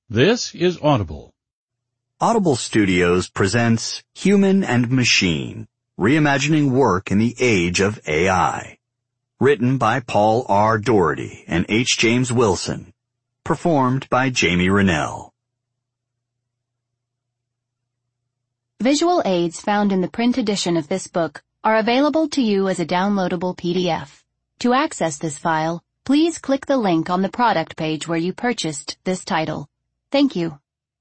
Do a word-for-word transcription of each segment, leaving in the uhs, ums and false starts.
This is Audible. Audible Studios presents Human and Machine, Reimagining Work in the Age of A I. Written by Paul R. Doherty and H. James Wilson. Performed by Jamie Rennell. Visual aids found in the print edition of this book are available to you as a downloadable P D F. To access this file, please click the link on the product page where you purchased this title. Thank you.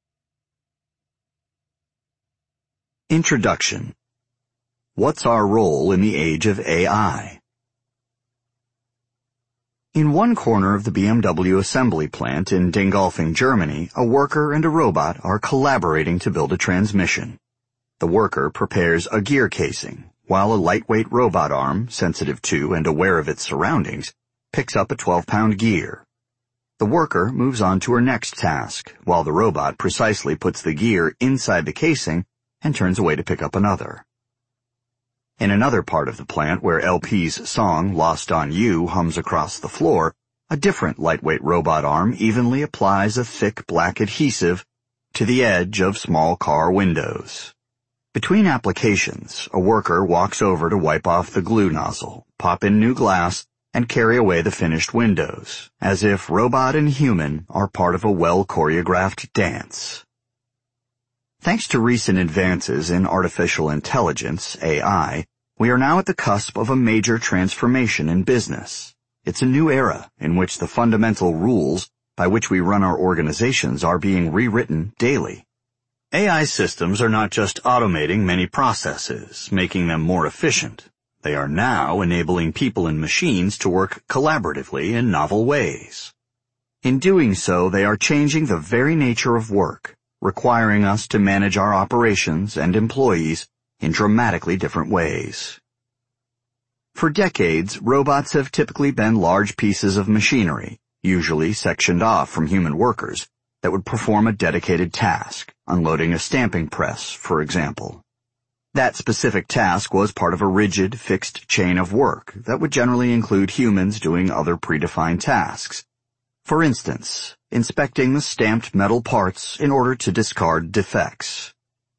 Introduction. What's our role in the age of A I? In one corner of the B M W assembly plant in Dingolfing, Germany, a worker and a robot are collaborating to build a transmission. The worker prepares a gear casing, while a lightweight robot arm, sensitive to and aware of its surroundings, picks up a twelve-pound gear. The worker moves on to her next task, while the robot precisely puts the gear inside the casing and turns away to pick up another. In another part of the plant where L P's song Lost on You hums across the floor, a different lightweight robot arm evenly applies a thick black adhesive to the edge of small car windows. Between applications, a worker walks over to wipe off the glue nozzle, pop in new glass, and carry away the finished windows, as if robot and human are part of a well-choreographed dance. Thanks to recent advances in artificial intelligence, A I, we are now at the cusp of a major transformation in business. It's a new era in which the fundamental rules by which we run our organizations are being rewritten daily. A I systems are not just automating many processes, making them more efficient. They are now enabling people and machines to work collaboratively in novel ways. In doing so, they are changing the very nature of work, requiring us to manage our operations and employees in dramatically different ways. For decades, robots have typically been large pieces of machinery, usually sectioned off from human workers, that would perform a dedicated task, unloading a stamping press, for example. That specific task was part of a rigid, fixed chain of work that would generally include humans doing other predefined tasks. For instance, inspecting the stamped metal parts in order to discard defects.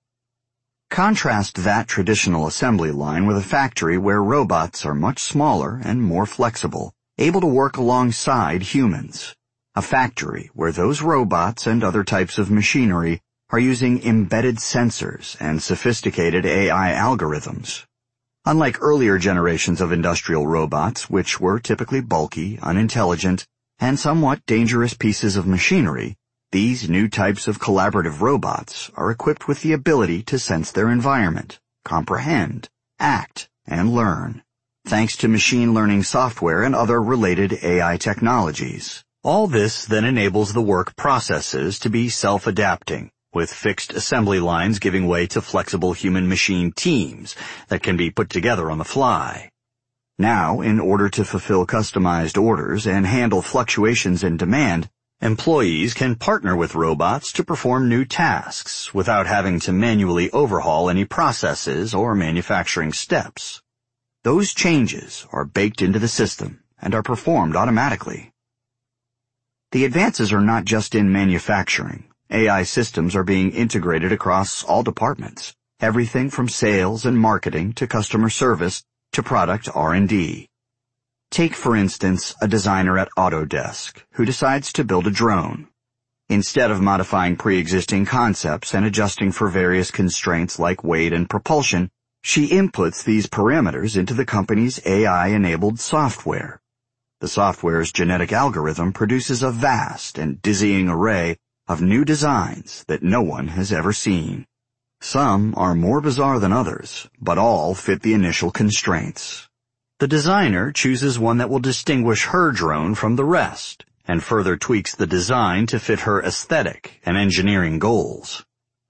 Contrast that traditional assembly line with a factory where robots are much smaller and more flexible, able to work alongside humans. A factory where those robots and other types of machinery are using embedded sensors and sophisticated A I algorithms. Unlike earlier generations of industrial robots, which were typically bulky, unintelligent, and somewhat dangerous pieces of machinery, these new types of collaborative robots are equipped with the ability to sense their environment, comprehend, act, and learn, thanks to machine learning software and other related A I technologies. All this then enables the work processes to be self-adapting, with fixed assembly lines giving way to flexible human-machine teams that can be put together on the fly. Now, in order to fulfill customized orders and handle fluctuations in demand, employees can partner with robots to perform new tasks without having to manually overhaul any processes or manufacturing steps. Those changes are baked into the system and are performed automatically. The advances are not just in manufacturing. A I systems are being integrated across all departments, everything from sales and marketing to customer service to product R and D. Take, for instance, a designer at Autodesk who decides to build a drone. Instead of modifying pre-existing concepts and adjusting for various constraints like weight and propulsion, she inputs these parameters into the company's A I-enabled software. The software's genetic algorithm produces a vast and dizzying array of new designs that no one has ever seen. Some are more bizarre than others, but all fit the initial constraints. The designer chooses one that will distinguish her drone from the rest, and further tweaks the design to fit her aesthetic and engineering goals.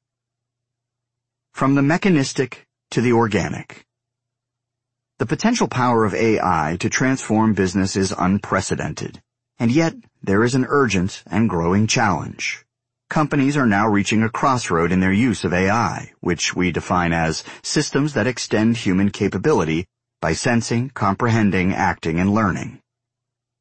From the mechanistic to the organic. The potential power of A I to transform business is unprecedented, and yet there is an urgent and growing challenge. Companies are now reaching a crossroad in their use of A I, which we define as systems that extend human capability by sensing, comprehending, acting, and learning.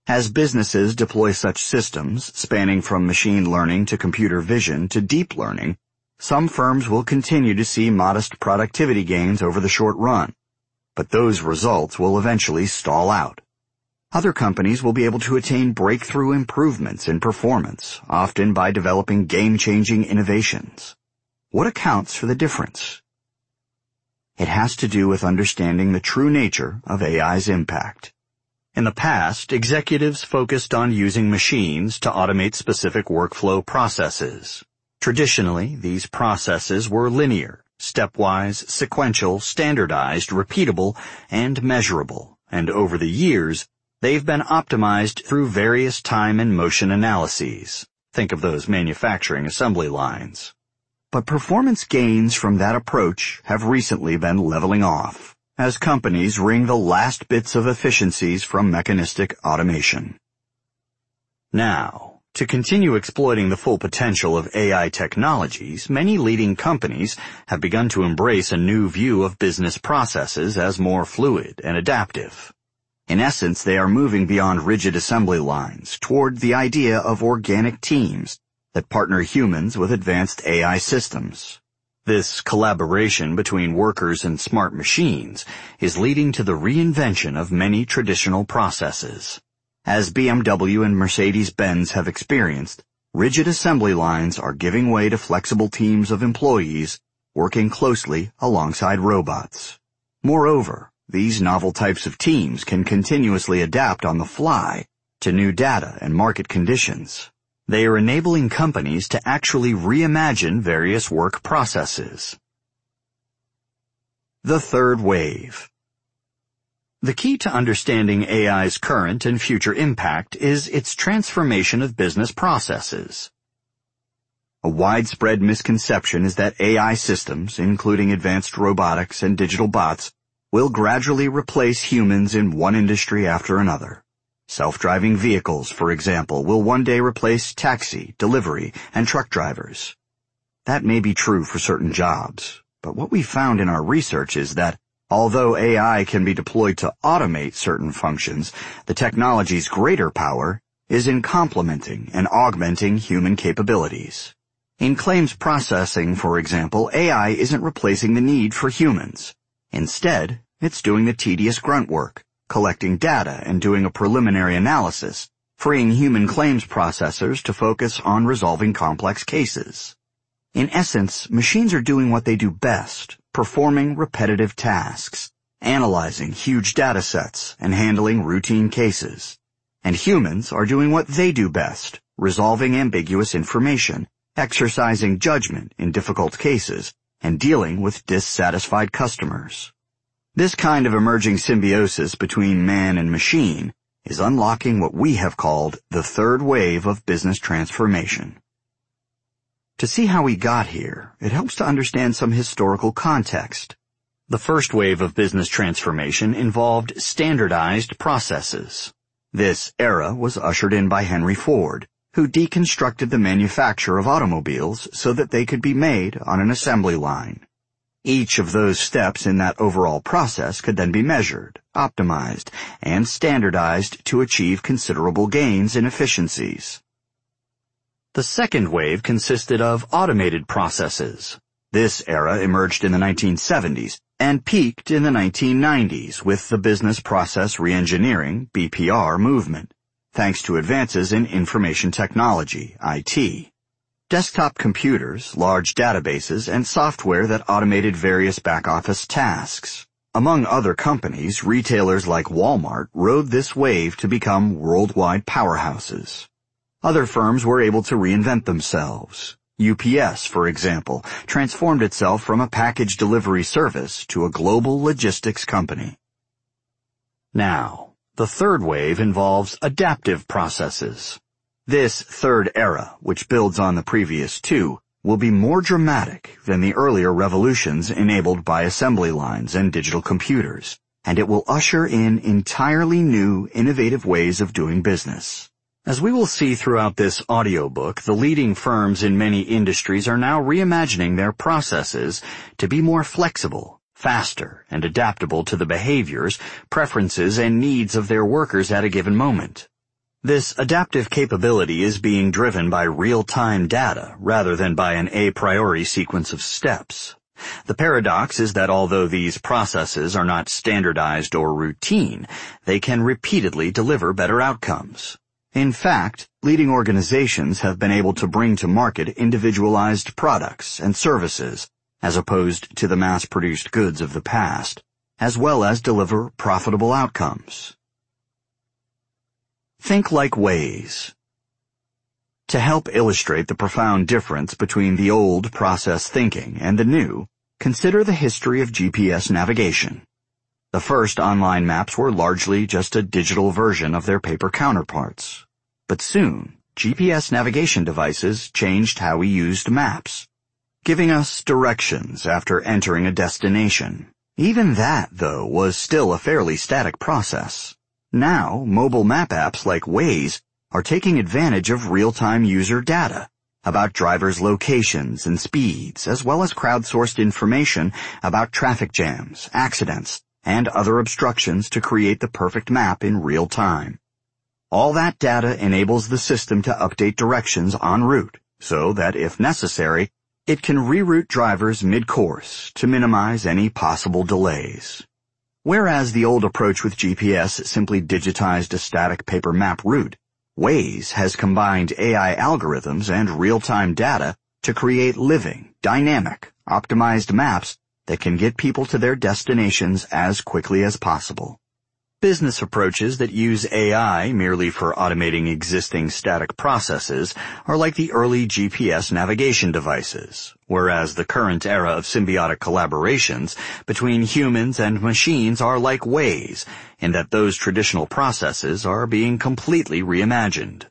As businesses deploy such systems, spanning from machine learning to computer vision to deep learning, some firms will continue to see modest productivity gains over the short run, but those results will eventually stall out. Other companies will be able to attain breakthrough improvements in performance, often by developing game-changing innovations. What accounts for the difference? It has to do with understanding the true nature of A I's impact. In the past, executives focused on using machines to automate specific workflow processes. Traditionally, these processes were linear, stepwise, sequential, standardized, repeatable, and measurable, and over the years, they've been optimized through various time and motion analyses. Think of those manufacturing assembly lines. But performance gains from that approach have recently been leveling off, as companies wring the last bits of efficiencies from mechanistic automation. Now, to continue exploiting the full potential of A I technologies, many leading companies have begun to embrace a new view of business processes as more fluid and adaptive. In essence, they are moving beyond rigid assembly lines toward the idea of organic teams that partner humans with advanced A I systems. This collaboration between workers and smart machines is leading to the reinvention of many traditional processes. As B M W and Mercedes-Benz have experienced, rigid assembly lines are giving way to flexible teams of employees working closely alongside robots. Moreover, these novel types of teams can continuously adapt on the fly to new data and market conditions. They are enabling companies to actually reimagine various work processes. The third wave. The key to understanding A I's current and future impact is its transformation of business processes. A widespread misconception is that A I systems, including advanced robotics and digital bots, will gradually replace humans in one industry after another. Self-driving vehicles, for example, will one day replace taxi, delivery, and truck drivers. That may be true for certain jobs, but what we found in our research is that although A I can be deployed to automate certain functions, the technology's greater power is in complementing and augmenting human capabilities. In claims processing, for example, A I isn't replacing the need for humans. Instead, it's doing the tedious grunt work, collecting data and doing a preliminary analysis, freeing human claims processors to focus on resolving complex cases. In essence, machines are doing what they do best, performing repetitive tasks, analyzing huge data sets, and handling routine cases. And humans are doing what they do best, resolving ambiguous information, exercising judgment in difficult cases, and dealing with dissatisfied customers. This kind of emerging symbiosis between man and machine is unlocking what we have called the third wave of business transformation. To see how we got here, it helps to understand some historical context. The first wave of business transformation involved standardized processes. This era was ushered in by Henry Ford, who deconstructed the manufacture of automobiles so that they could be made on an assembly line. Each of those steps in that overall process could then be measured, optimized, and standardized to achieve considerable gains in efficiencies. The second wave consisted of automated processes. This era emerged in the nineteen seventies and peaked in the nineteen nineties with the business process reengineering, B P R, movement, thanks to advances in information technology, I T. Desktop computers, large databases, and software that automated various back-office tasks. Among other companies, retailers like Walmart rode this wave to become worldwide powerhouses. Other firms were able to reinvent themselves. U P S, for example, transformed itself from a package delivery service to a global logistics company. Now, the third wave involves adaptive processes. This third era, which builds on the previous two, will be more dramatic than the earlier revolutions enabled by assembly lines and digital computers, and it will usher in entirely new, innovative ways of doing business. As we will see throughout this audiobook, the leading firms in many industries are now reimagining their processes to be more flexible, faster, and adaptable to the behaviors, preferences, and needs of their workers at a given moment. This adaptive capability is being driven by real-time data rather than by an a priori sequence of steps. The paradox is that although these processes are not standardized or routine, they can repeatedly deliver better outcomes. In fact, leading organizations have been able to bring to market individualized products and services, as opposed to the mass-produced goods of the past, as well as deliver profitable outcomes. Think like Waze. To help illustrate the profound difference between the old process thinking and the new, consider the history of G P S navigation. The first online maps were largely just a digital version of their paper counterparts. But soon, G P S navigation devices changed how we used maps, giving us directions after entering a destination. Even that, though, was still a fairly static process. Now, mobile map apps like Waze are taking advantage of real-time user data about drivers' locations and speeds, as well as crowdsourced information about traffic jams, accidents, and other obstructions to create the perfect map in real time. All that data enables the system to update directions en route, so that if necessary, it can reroute drivers mid-course to minimize any possible delays. Whereas the old approach with G P S simply digitized a static paper map route, Waze has combined A I algorithms and real-time data to create living, dynamic, optimized maps that can get people to their destinations as quickly as possible. Business approaches that use A I merely for automating existing static processes are like the early G P S navigation devices, whereas the current era of symbiotic collaborations between humans and machines are like Waze, in that those traditional processes are being completely reimagined.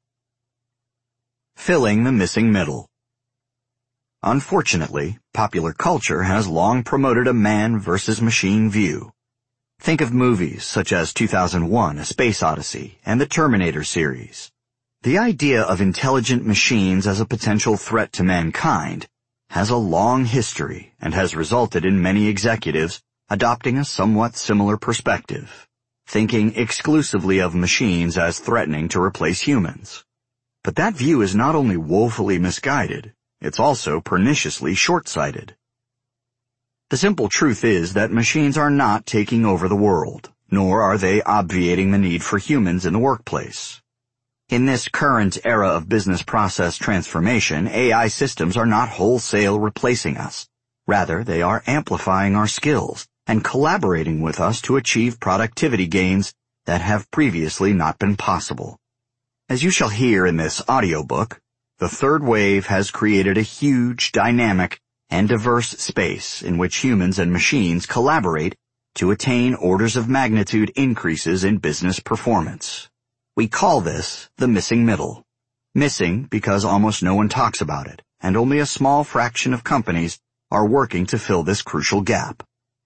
Filling the missing middle. Unfortunately, popular culture has long promoted a man versus machine view. Think of movies such as two thousand one: A Space Odyssey and the Terminator series. The idea of intelligent machines as a potential threat to mankind has a long history and has resulted in many executives adopting a somewhat similar perspective, thinking exclusively of machines as threatening to replace humans. But that view is not only woefully misguided, it's also perniciously short-sighted. The simple truth is that machines are not taking over the world, nor are they obviating the need for humans in the workplace. In this current era of business process transformation, A I systems are not wholesale replacing us. Rather, they are amplifying our skills and collaborating with us to achieve productivity gains that have previously not been possible. As you shall hear in this audiobook, the third wave has created a huge, dynamic, and diverse space in which humans and machines collaborate to attain orders of magnitude increases in business performance. We call this the missing middle. Missing because almost no one talks about it, and only a small fraction of companies are working to fill this crucial gap.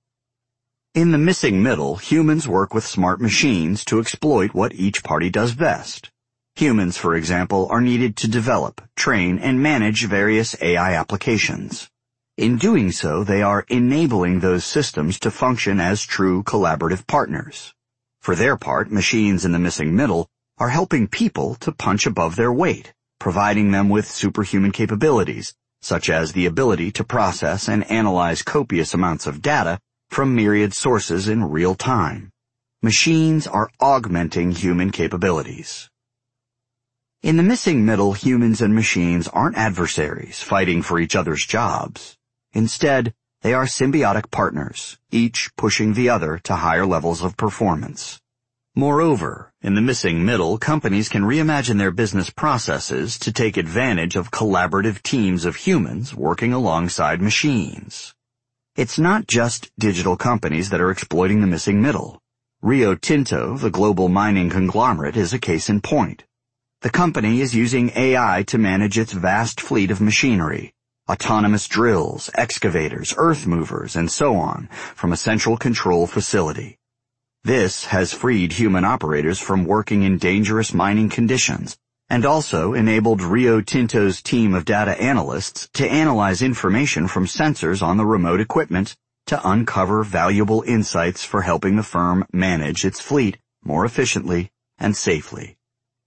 In the missing middle, humans work with smart machines to exploit what each party does best. Humans, for example, are needed to develop, train, and manage various A I applications. In doing so, they are enabling those systems to function as true collaborative partners. For their part, machines in the missing middle are helping people to punch above their weight, providing them with superhuman capabilities, such as the ability to process and analyze copious amounts of data from myriad sources in real time. Machines are augmenting human capabilities. In the missing middle, humans and machines aren't adversaries fighting for each other's jobs. Instead, they are symbiotic partners, each pushing the other to higher levels of performance. Moreover, in the missing middle, companies can reimagine their business processes to take advantage of collaborative teams of humans working alongside machines. It's not just digital companies that are exploiting the missing middle. Rio Tinto, the global mining conglomerate, is a case in point. The company is using A I to manage its vast fleet of machinery, autonomous drills, excavators, earth movers, and so on, from a central control facility. This has freed human operators from working in dangerous mining conditions, and also enabled Rio Tinto's team of data analysts to analyze information from sensors on the remote equipment to uncover valuable insights for helping the firm manage its fleet more efficiently and safely.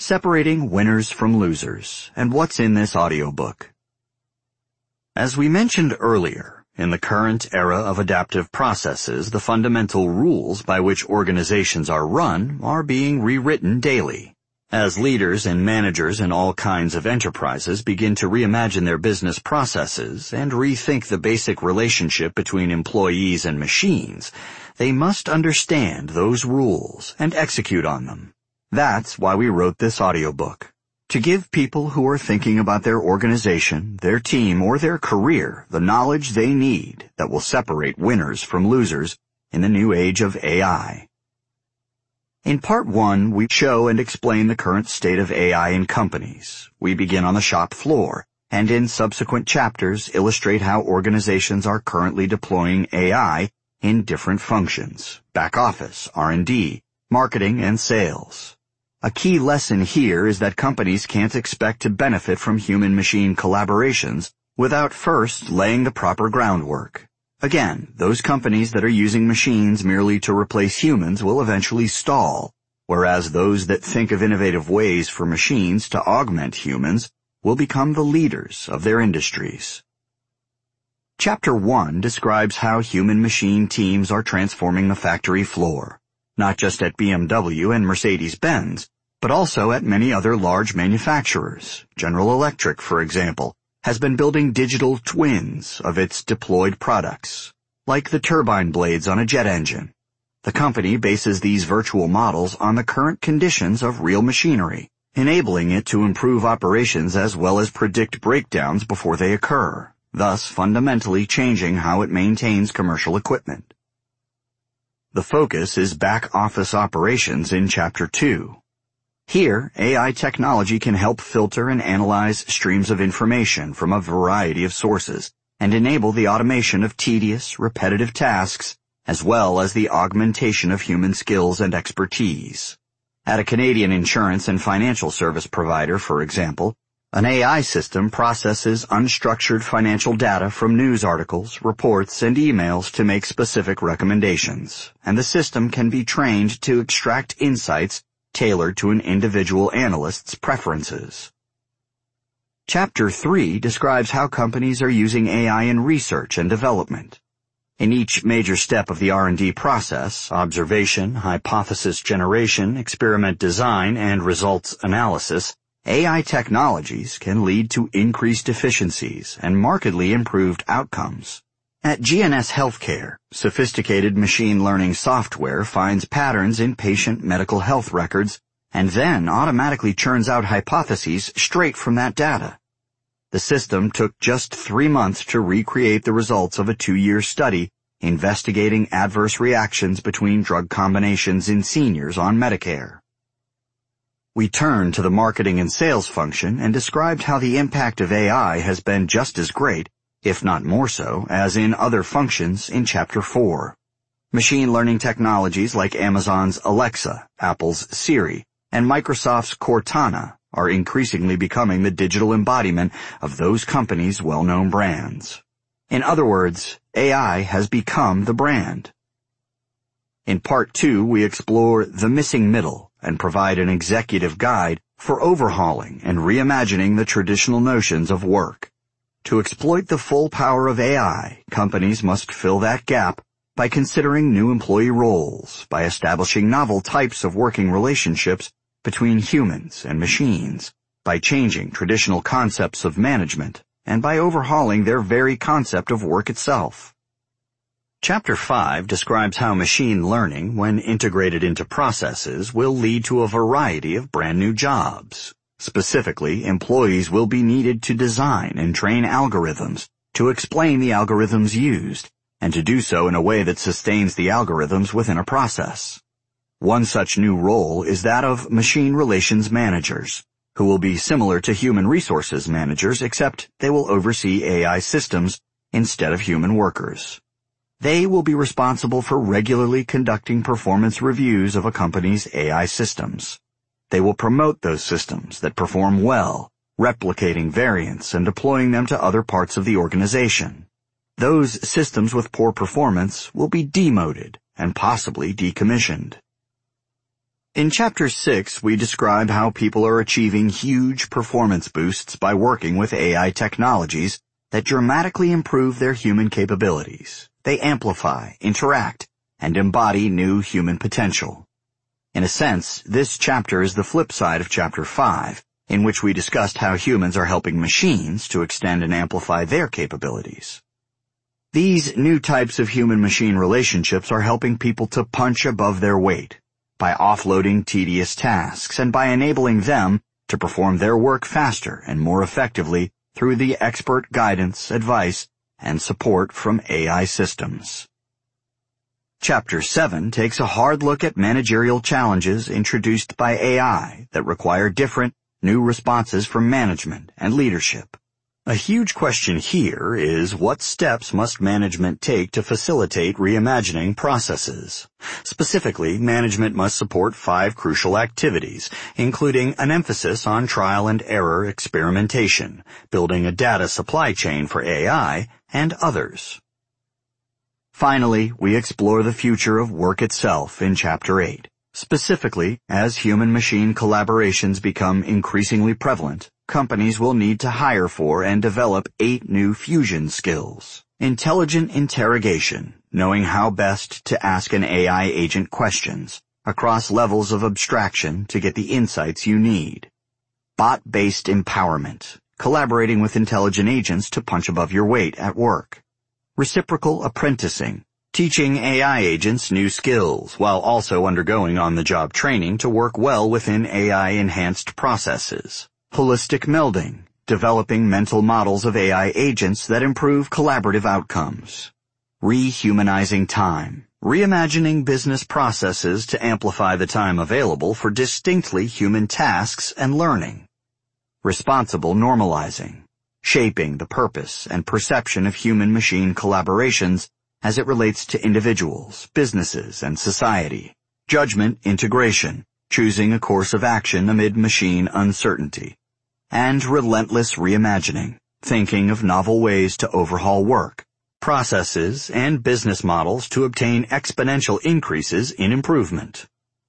Separating Winners from Losers, and What's in This Audiobook. As we mentioned earlier, in the current era of adaptive processes, the fundamental rules by which organizations are run are being rewritten daily. As leaders and managers in all kinds of enterprises begin to reimagine their business processes and rethink the basic relationship between employees and machines, they must understand those rules and execute on them. That's why we wrote this audiobook, to give people who are thinking about their organization, their team, or their career the knowledge they need that will separate winners from losers in the new age of A I. In part one, we show and explain the current state of A I in companies. We begin on the shop floor, and in subsequent chapters illustrate how organizations are currently deploying A I in different functions: back office, R and D, marketing, and sales. A key lesson here is that companies can't expect to benefit from human-machine collaborations without first laying the proper groundwork. Again, those companies that are using machines merely to replace humans will eventually stall, whereas those that think of innovative ways for machines to augment humans will become the leaders of their industries. Chapter one describes how human-machine teams are transforming the factory floor, not just at B M W and Mercedes-Benz, but also at many other large manufacturers. General Electric, for example, has been building digital twins of its deployed products, like the turbine blades on a jet engine. The company bases these virtual models on the current conditions of real machinery, enabling it to improve operations as well as predict breakdowns before they occur, thus fundamentally changing how it maintains commercial equipment. The focus is back-office operations in Chapter two. Here, A I technology can help filter and analyze streams of information from a variety of sources and enable the automation of tedious, repetitive tasks as well as the augmentation of human skills and expertise. At a Canadian insurance and financial service provider, for example, an A I system processes unstructured financial data from news articles, reports, and emails to make specific recommendations, and the system can be trained to extract insights tailored to an individual analyst's preferences. Chapter three describes how companies are using A I in research and development. In each major step of the R and D process, observation, hypothesis generation, experiment design, and results analysis, A I technologies can lead to increased efficiencies and markedly improved outcomes. At G N S Healthcare, sophisticated machine learning software finds patterns in patient medical health records and then automatically churns out hypotheses straight from that data. The system took just three months to recreate the results of a two-year study investigating adverse reactions between drug combinations in seniors on Medicare. We turned to the marketing and sales function and described how the impact of A I has been just as great, if not more so, as in other functions in Chapter four. Machine learning technologies like Amazon's Alexa, Apple's Siri, and Microsoft's Cortana are increasingly becoming the digital embodiment of those companies' well-known brands. In other words, A I has become the brand. In Part two, we explore the missing middle and provide an executive guide for overhauling and reimagining the traditional notions of work. To exploit the full power of A I, companies must fill that gap by considering new employee roles, by establishing novel types of working relationships between humans and machines, by changing traditional concepts of management, and by overhauling their very concept of work itself. Chapter five describes how machine learning, when integrated into processes, will lead to a variety of brand new jobs. Specifically, employees will be needed to design and train algorithms, to explain the algorithms used, and to do so in a way that sustains the algorithms within a process. One such new role is that of machine relations managers, who will be similar to human resources managers except they will oversee A I systems instead of human workers. They will be responsible for regularly conducting performance reviews of a company's A I systems. They will promote those systems that perform well, replicating variants and deploying them to other parts of the organization. Those systems with poor performance will be demoted and possibly decommissioned. In Chapter six, we describe how people are achieving huge performance boosts by working with A I technologies that dramatically improve their human capabilities. They amplify, interact, and embody new human potential. In a sense, this chapter is the flip side of Chapter five, in which we discussed how humans are helping machines to extend and amplify their capabilities. These new types of human-machine relationships are helping people to punch above their weight by offloading tedious tasks and by enabling them to perform their work faster and more effectively through the expert guidance, advice, and support from A I systems. Chapter seven takes a hard look at managerial challenges introduced by A I that require different, new responses from management and leadership. A huge question here is what steps must management take to facilitate reimagining processes? Specifically, management must support five crucial activities, including an emphasis on trial and error experimentation, building a data supply chain for A I, and others. Finally, we explore the future of work itself in Chapter eight. Specifically, as human-machine collaborations become increasingly prevalent, companies will need to hire for and develop eight new fusion skills. Intelligent interrogation, knowing how best to ask an A I agent questions across levels of abstraction to get the insights you need. Bot-based empowerment, collaborating with intelligent agents to punch above your weight at work. Reciprocal apprenticing, teaching A I agents new skills while also undergoing on-the-job training to work well within A I-enhanced processes. Holistic melding, developing mental models of A I agents that improve collaborative outcomes. Rehumanizing time, reimagining business processes to amplify the time available for distinctly human tasks and learning. Responsible normalizing, shaping the purpose and perception of human-machine collaborations as it relates to individuals, businesses, and society. Judgment integration, choosing a course of action amid machine uncertainty. And relentless reimagining, thinking of novel ways to overhaul work, processes, and business models to obtain exponential increases in improvement.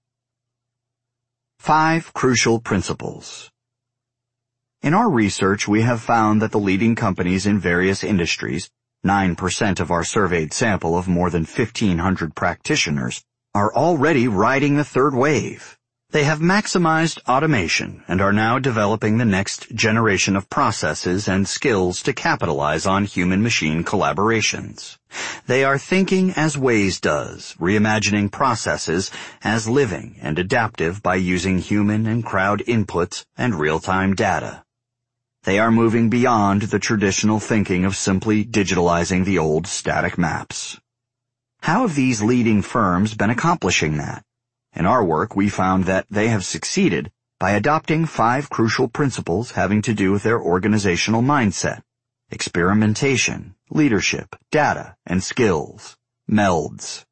Five crucial principles. In our research, we have found that the leading companies in various industries, nine percent of our surveyed sample of more than fifteen hundred practitioners, are already riding the third wave. They have maximized automation and are now developing the next generation of processes and skills to capitalize on human-machine collaborations. They are thinking as Waze does, reimagining processes as living and adaptive by using human and crowd inputs and real-time data. They are moving beyond the traditional thinking of simply digitalizing the old static maps. How have these leading firms been accomplishing that? In our work, we found that they have succeeded by adopting five crucial principles having to do with their organizational mindset: experimentation, leadership, data, and skills. Melds.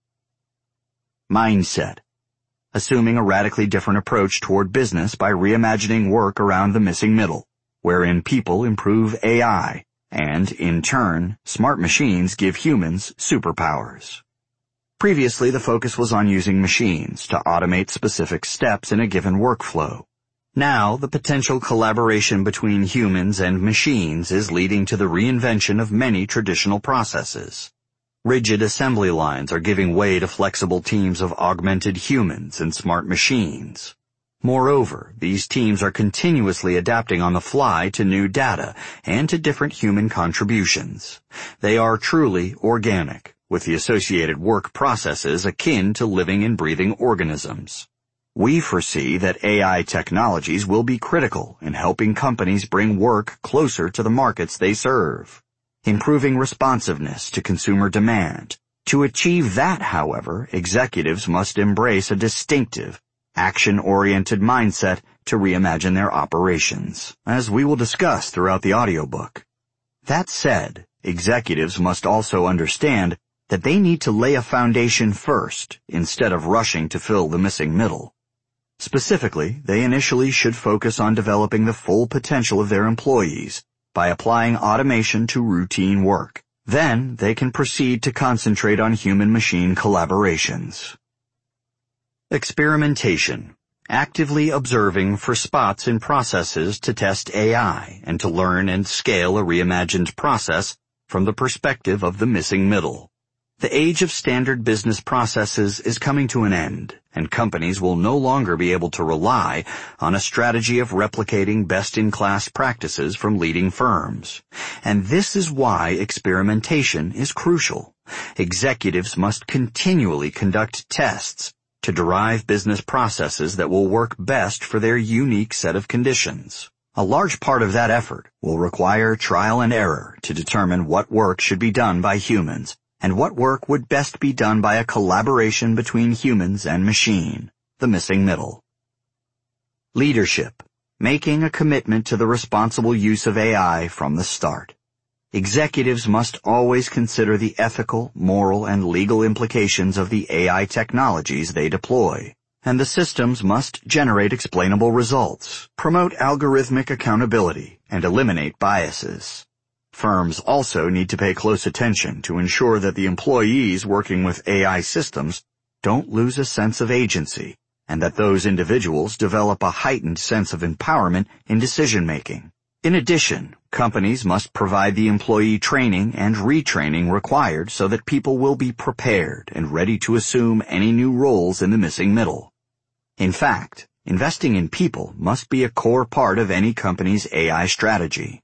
Mindset. Assuming a radically different approach toward business by reimagining work around the missing middle, wherein people improve A I, and, in turn, smart machines give humans superpowers. Previously, the focus was on using machines to automate specific steps in a given workflow. Now, the potential collaboration between humans and machines is leading to the reinvention of many traditional processes. Rigid assembly lines are giving way to flexible teams of augmented humans and smart machines. Moreover, these teams are continuously adapting on the fly to new data and to different human contributions. They are truly organic, with the associated work processes akin to living and breathing organisms. We foresee that A I technologies will be critical in helping companies bring work closer to the markets they serve, improving responsiveness to consumer demand. To achieve that, however, executives must embrace a distinctive, action-oriented mindset to reimagine their operations, as we will discuss throughout the audiobook. That said, executives must also understand that they need to lay a foundation first instead of rushing to fill the missing middle. Specifically, they initially should focus on developing the full potential of their employees by applying automation to routine work. Then, they can proceed to concentrate on human-machine collaborations. Experimentation, actively observing for spots in processes to test A I and to learn and scale a reimagined process from the perspective of the missing middle. The age of standard business processes is coming to an end, and companies will no longer be able to rely on a strategy of replicating best-in-class practices from leading firms. And this is why experimentation is crucial. Executives must continually conduct tests to derive business processes that will work best for their unique set of conditions. A large part of that effort will require trial and error to determine what work should be done by humans, and what work would best be done by a collaboration between humans and machine, the missing middle. Leadership, making a commitment to the responsible use of A I from the start. Executives must always consider the ethical, moral, and legal implications of the A I technologies they deploy, and the systems must generate explainable results, promote algorithmic accountability, and eliminate biases. Firms also need to pay close attention to ensure that the employees working with A I systems don't lose a sense of agency, and that those individuals develop a heightened sense of empowerment in decision-making. In addition, companies must provide the employee training and retraining required so that people will be prepared and ready to assume any new roles in the missing middle. In fact, investing in people must be a core part of any company's A I strategy.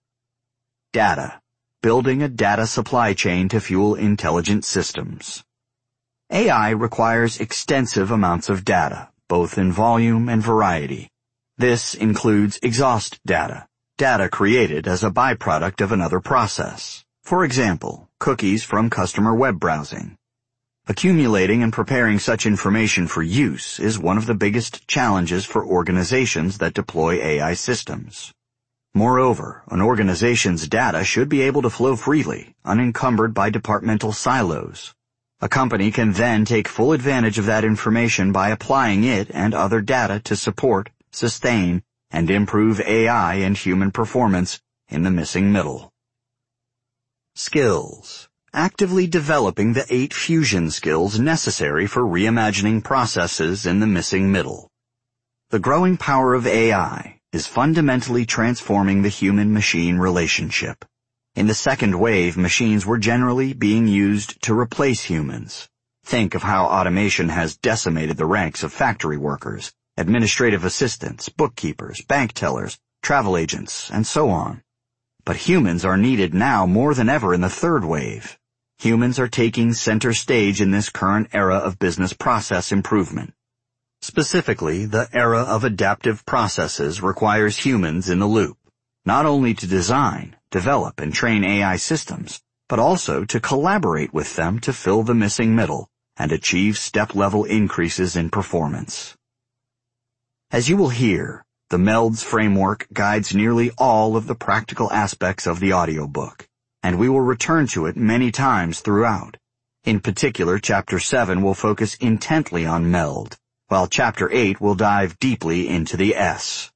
Data. Building a data supply chain to fuel intelligent systems. A I requires extensive amounts of data, both in volume and variety. This includes exhaust data, data created as a byproduct of another process. For example, cookies from customer web browsing. Accumulating and preparing such information for use is one of the biggest challenges for organizations that deploy A I systems. Moreover, an organization's data should be able to flow freely, unencumbered by departmental silos. A company can then take full advantage of that information by applying it and other data to support, sustain, and improve A I and human performance in the missing middle. Skills. Actively developing the eight fusion skills necessary for reimagining processes in the missing middle. The growing power of A I is fundamentally transforming the human-machine relationship. In the second wave, machines were generally being used to replace humans. Think of how automation has decimated the ranks of factory workers, administrative assistants, bookkeepers, bank tellers, travel agents, and so on. But humans are needed now more than ever in the third wave. Humans are taking center stage in this current era of business process improvement. Specifically, the era of adaptive processes requires humans in the loop, not only to design, develop, and train A I systems, but also to collaborate with them to fill the missing middle and achieve step-level increases in performance. As you will hear, the MELDS framework guides nearly all of the practical aspects of the audiobook, and we will return to it many times throughout. In particular, Chapter seven will focus intently on MELD, while Chapter eight will dive deeply into the S.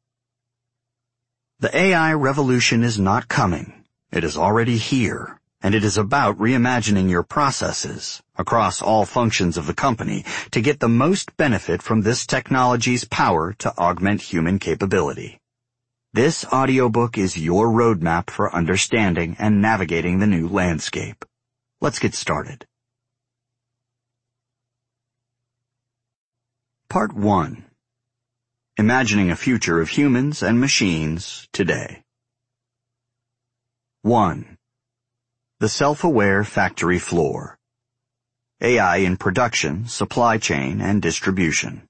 The A I revolution is not coming. It is already here, and it is about reimagining your processes across all functions of the company to get the most benefit from this technology's power to augment human capability. This audiobook is your roadmap for understanding and navigating the new landscape. Let's get started. Part one. Imagining a future of humans and machines today. one. The self-aware factory floor. A I in production, supply chain, and distribution.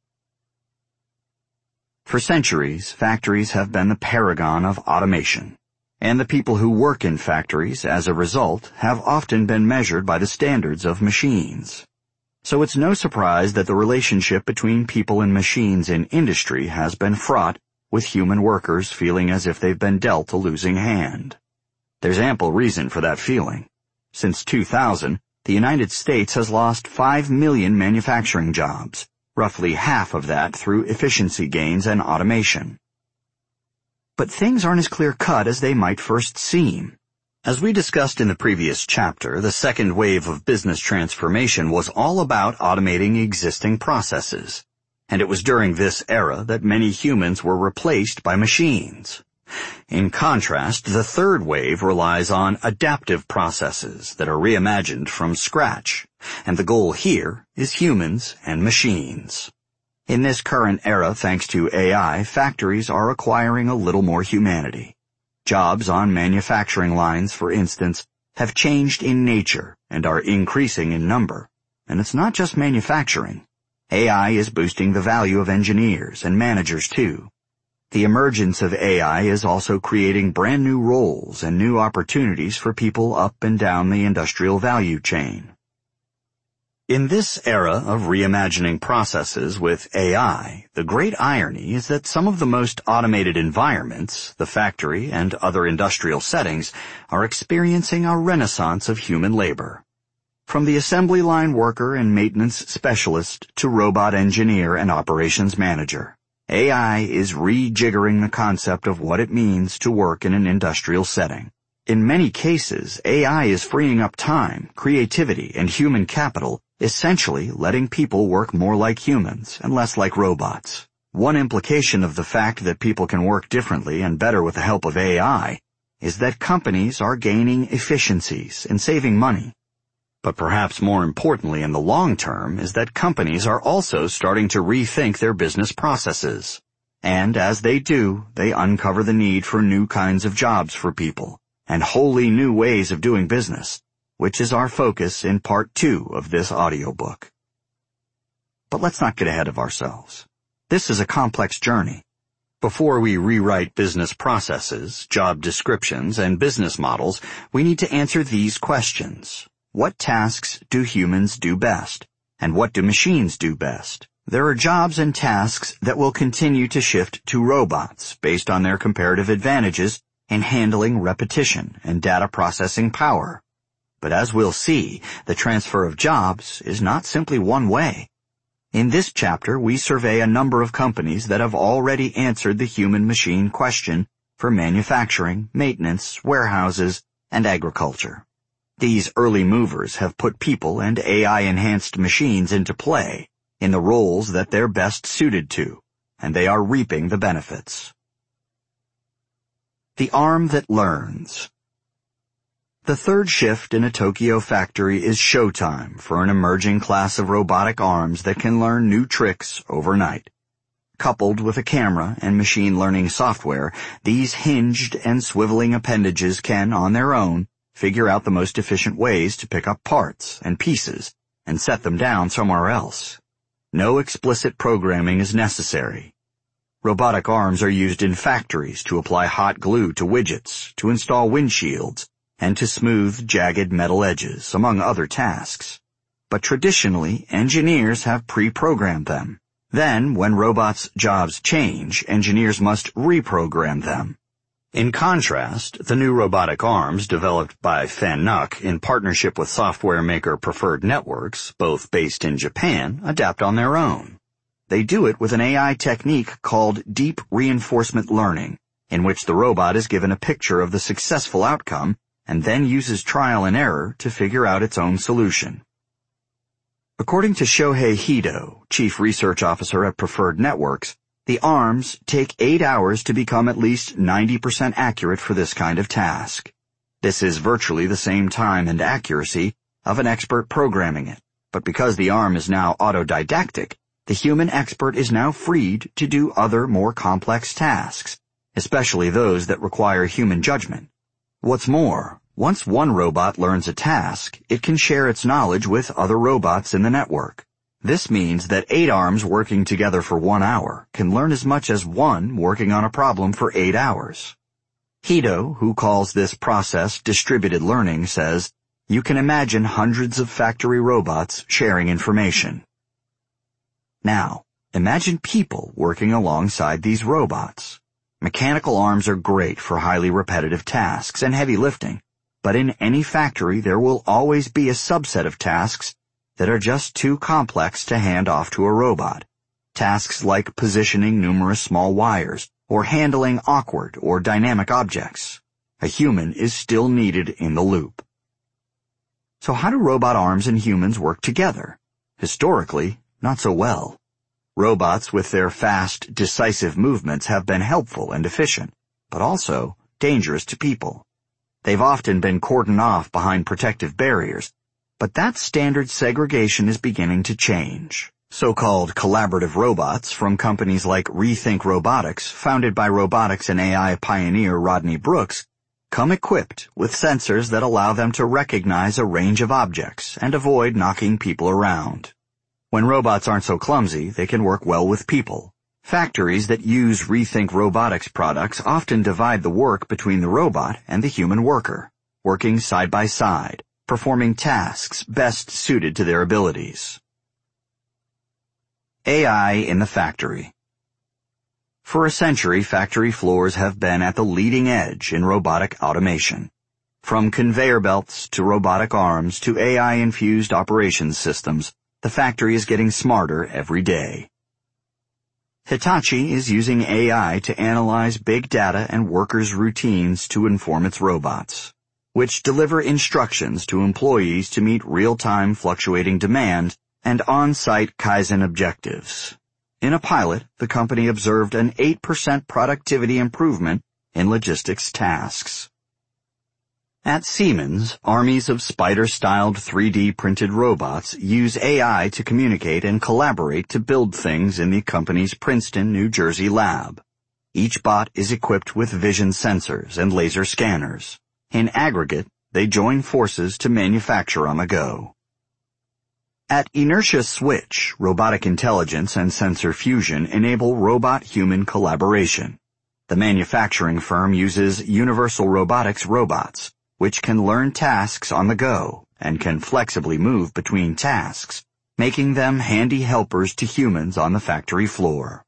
For centuries, factories have been the paragon of automation, and the people who work in factories, as a result, have often been measured by the standards of machines. So it's no surprise that the relationship between people and machines in industry has been fraught with human workers feeling as if they've been dealt a losing hand. There's ample reason for that feeling. Since two thousand, the United States has lost five million manufacturing jobs, roughly half of that through efficiency gains and automation. But things aren't as clear-cut as they might first seem. As we discussed in the previous chapter, the second wave of business transformation was all about automating existing processes. and it was during this era that many humans were replaced by machines. In contrast, the third wave relies on adaptive processes that are reimagined from scratch, and the goal here is humans and machines. In this current era, thanks to A I, factories are acquiring a little more humanity. Jobs on manufacturing lines, for instance, have changed in nature and are increasing in number. And it's not just manufacturing. A I is boosting the value of engineers and managers too. The emergence of A I is also creating brand new roles and new opportunities for people up and down the industrial value chain. In this era of reimagining processes with A I, the great irony is that some of the most automated environments, the factory and other industrial settings, are experiencing a renaissance of human labor. From the assembly line worker and maintenance specialist to robot engineer and operations manager, A I is rejiggering the concept of what it means to work in an industrial setting. In many cases, A I is freeing up time, creativity, and human capital, essentially letting people work more like humans and less like robots. One implication of the fact that people can work differently and better with the help of A I is that companies are gaining efficiencies and saving money. But perhaps more importantly in the long term is that companies are also starting to rethink their business processes. And as they do, they uncover the need for new kinds of jobs for people and wholly new ways of doing business, which is our focus in part two of this audiobook. But let's not get ahead of ourselves. This is a complex journey. Before we rewrite business processes, job descriptions, and business models, we need to answer these questions. What tasks do humans do best? And what do machines do best? There are jobs and tasks that will continue to shift to robots based on their comparative advantages in handling repetition and data processing power. But as we'll see, the transfer of jobs is not simply one way. In this chapter, we survey a number of companies that have already answered the human-machine question for manufacturing, maintenance, warehouses, and agriculture. These early movers have put people and A I-enhanced machines into play in the roles that they're best suited to, and they are reaping the benefits. The arm that learns. The third shift in a Tokyo factory is showtime for an emerging class of robotic arms that can learn new tricks overnight. Coupled with a camera and machine learning software, these hinged and swiveling appendages can, on their own, figure out the most efficient ways to pick up parts and pieces and set them down somewhere else. No explicit programming is necessary. Robotic arms are used in factories to apply hot glue to widgets, to install windshields, and to smooth jagged metal edges, among other tasks. But traditionally, engineers have pre-programmed them. Then, when robots' jobs change, engineers must reprogram them. In contrast, the new robotic arms developed by Fanuc in partnership with software maker Preferred Networks, both based in Japan, adapt on their own. They do it with an A I technique called deep reinforcement learning, in which the robot is given a picture of the successful outcome and then uses trial and error to figure out its own solution. According to Shohei Hido, Chief Research Officer at Preferred Networks, the arms take eight hours to become at least ninety percent accurate for this kind of task. This is virtually the same time and accuracy of an expert programming it, but because the arm is now autodidactic, the human expert is now freed to do other more complex tasks, especially those that require human judgment. What's more, once one robot learns a task, it can share its knowledge with other robots in the network. This means that eight arms working together for one hour can learn as much as one working on a problem for eight hours. Hido, who calls this process distributed learning, says, you can imagine hundreds of factory robots sharing information. Now, imagine people working alongside these robots. Mechanical arms are great for highly repetitive tasks and heavy lifting, but in any factory there will always be a subset of tasks that are just too complex to hand off to a robot. Tasks like positioning numerous small wires or handling awkward or dynamic objects. A human is still needed in the loop. So how do robot arms and humans work together? Historically, not so well. Robots with their fast, decisive movements have been helpful and efficient, but also dangerous to people. They've often been cordoned off behind protective barriers, but that standard segregation is beginning to change. So-called collaborative robots from companies like Rethink Robotics, founded by robotics and A I pioneer Rodney Brooks, come equipped with sensors that allow them to recognize a range of objects and avoid knocking people around. When robots aren't so clumsy, they can work well with people. Factories that use Rethink Robotics products often divide the work between the robot and the human worker, working side by side, performing tasks best suited to their abilities. A I in the factory. For a century, factory floors have been at the leading edge in robotic automation. From conveyor belts to robotic arms to A I-infused operations systems, the factory is getting smarter every day. Hitachi is using A I to analyze big data and workers' routines to inform its robots, which deliver instructions to employees to meet real-time fluctuating demand and on-site Kaizen objectives. In a pilot, the company observed an eight percent productivity improvement in logistics tasks. At Siemens, armies of spider-styled three D printed robots use A I to communicate and collaborate to build things in the company's Princeton, New Jersey lab. Each bot is equipped with vision sensors and laser scanners. In aggregate, they join forces to manufacture on the go. At Inertia Switch, robotic intelligence and sensor fusion enable robot-human collaboration. The manufacturing firm uses Universal Robotics robots, which can learn tasks on the go and can flexibly move between tasks, making them handy helpers to humans on the factory floor.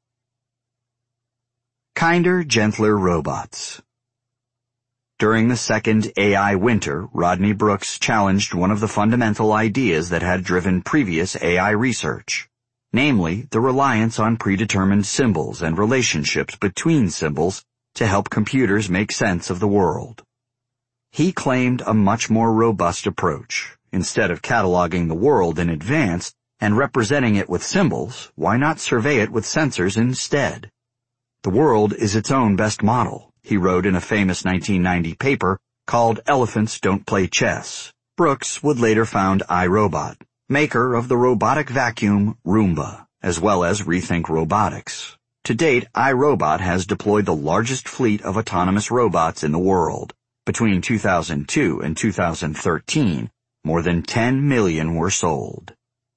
Kinder, gentler robots. During the second A I winter, Rodney Brooks challenged one of the fundamental ideas that had driven previous A I research, namely the reliance on predetermined symbols and relationships between symbols to help computers make sense of the world. He claimed a much more robust approach. Instead of cataloging the world in advance and representing it with symbols, why not survey it with sensors instead? The world is its own best model, he wrote in a famous nineteen ninety paper called Elephants Don't Play Chess. Brooks would later found iRobot, maker of the robotic vacuum Roomba, as well as Rethink Robotics. To date, iRobot has deployed the largest fleet of autonomous robots in the world. Between two thousand two and two thousand thirteen, more than ten million were sold.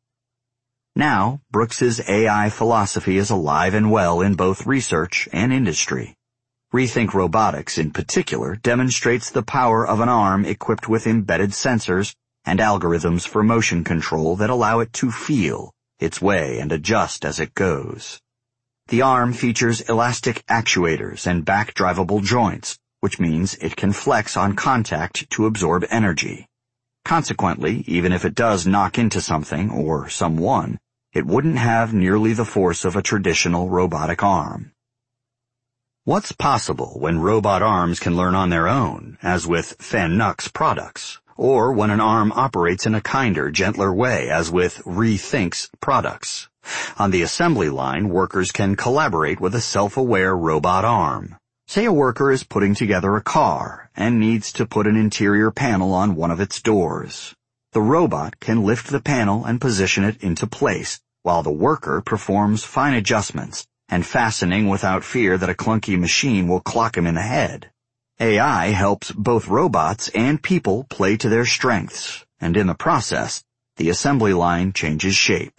Now, Brooks's A I philosophy is alive and well in both research and industry. Rethink Robotics, in particular, demonstrates the power of an arm equipped with embedded sensors and algorithms for motion control that allow it to feel its way and adjust as it goes. The arm features elastic actuators and back-drivable joints, which means it can flex on contact to absorb energy. Consequently, even if it does knock into something or someone, it wouldn't have nearly the force of a traditional robotic arm. What's possible when robot arms can learn on their own, as with Fanuc's products, or when an arm operates in a kinder, gentler way, as with Rethink's products? On the assembly line, workers can collaborate with a self-aware robot arm. Say a worker is putting together a car and needs to put an interior panel on one of its doors. The robot can lift the panel and position it into place, while the worker performs fine adjustments and fastening without fear that a clunky machine will clock him in the head. A I helps both robots and people play to their strengths, and in the process, the assembly line changes shape.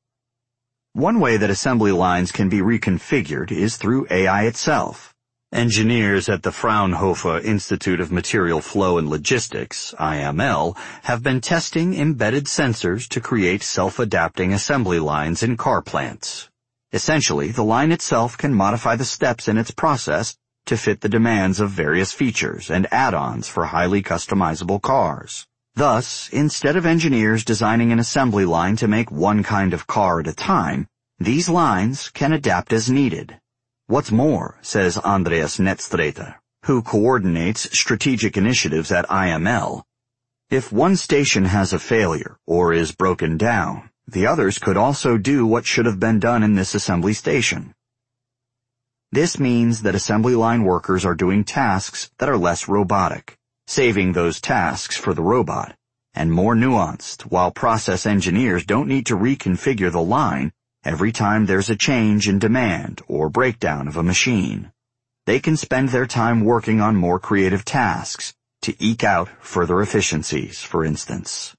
One way that assembly lines can be reconfigured is through A I itself. Engineers at the Fraunhofer Institute of Material Flow and Logistics, I M L, have been testing embedded sensors to create self-adapting assembly lines in car plants. Essentially, the line itself can modify the steps in its process to fit the demands of various features and add-ons for highly customizable cars. Thus, instead of engineers designing an assembly line to make one kind of car at a time, these lines can adapt as needed. What's more, says Andreas Netzstreiter, who coordinates strategic initiatives at I M L, if one station has a failure or is broken down, the others could also do what should have been done in this assembly station. This means that assembly line workers are doing tasks that are less robotic, saving those tasks for the robot, and more nuanced, while process engineers don't need to reconfigure the line every time there's a change in demand or breakdown of a machine. They can spend their time working on more creative tasks to eke out further efficiencies, for instance.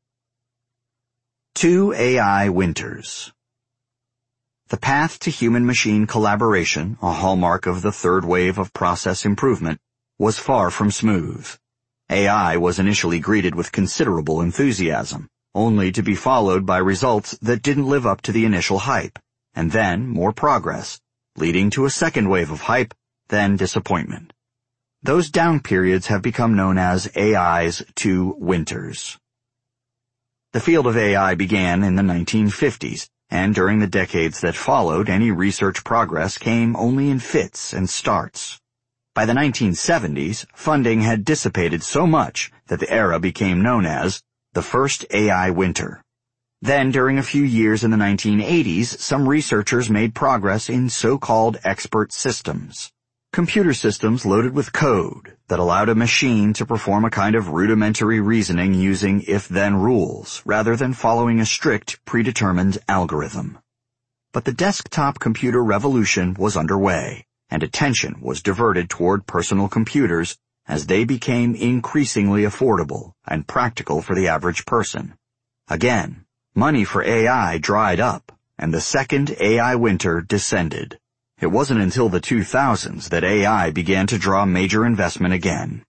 Two A I winters. The path to human-machine collaboration, a hallmark of the third wave of process improvement, was far from smooth. A I was initially greeted with considerable enthusiasm, only to be followed by results that didn't live up to the initial hype, and then more progress, leading to a second wave of hype, then disappointment. Those down periods have become known as A I's two winters. The field of A I began in the nineteen fifties, and during the decades that followed, any research progress came only in fits and starts. By the nineteen seventies, funding had dissipated so much that the era became known as the first A I winter. Then, during a few years in the nineteen eighties, some researchers made progress in so-called expert systems. Computer systems loaded with code that allowed a machine to perform a kind of rudimentary reasoning using if-then rules, rather than following a strict, predetermined algorithm. But the desktop computer revolution was underway, and attention was diverted toward personal computers as they became increasingly affordable and practical for the average person. Again, money for A I dried up, and the second A I winter descended. It wasn't until the two thousands that A I began to draw major investment again.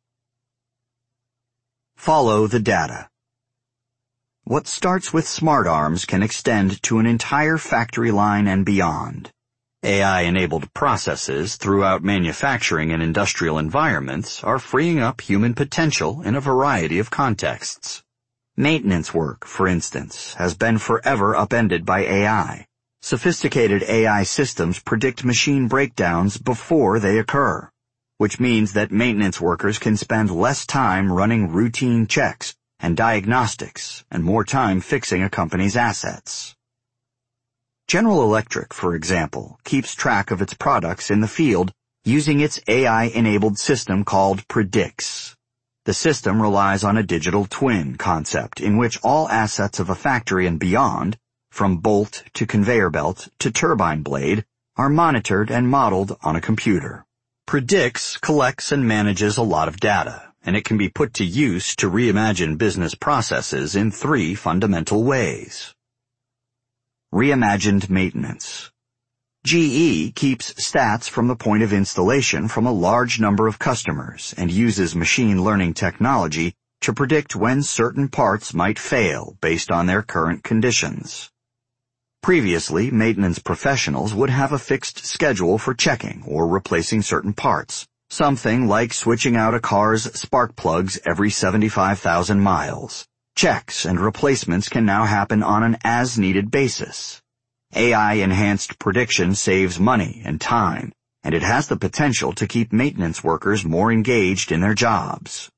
Follow the data. What starts with smart arms can extend to an entire factory line and beyond. A I-enabled processes throughout manufacturing and industrial environments are freeing up human potential in a variety of contexts. Maintenance work, for instance, has been forever upended by A I. Sophisticated A I systems predict machine breakdowns before they occur, which means that maintenance workers can spend less time running routine checks and diagnostics and more time fixing a company's assets. General Electric, for example, keeps track of its products in the field using its A I-enabled system called Predix. The system relies on a digital twin concept in which all assets of a factory and beyond, from bolt to conveyor belt to turbine blade, are monitored and modeled on a computer. Predix collects and manages a lot of data, and it can be put to use to reimagine business processes in three fundamental ways. Reimagined maintenance. G E keeps stats from the point of installation from a large number of customers and uses machine learning technology to predict when certain parts might fail based on their current conditions. Previously, maintenance professionals would have a fixed schedule for checking or replacing certain parts, something like switching out a car's spark plugs every seventy-five thousand miles. Checks and replacements can now happen on an as-needed basis. A I-enhanced prediction saves money and time, and it has the potential to keep maintenance workers more engaged in their jobs.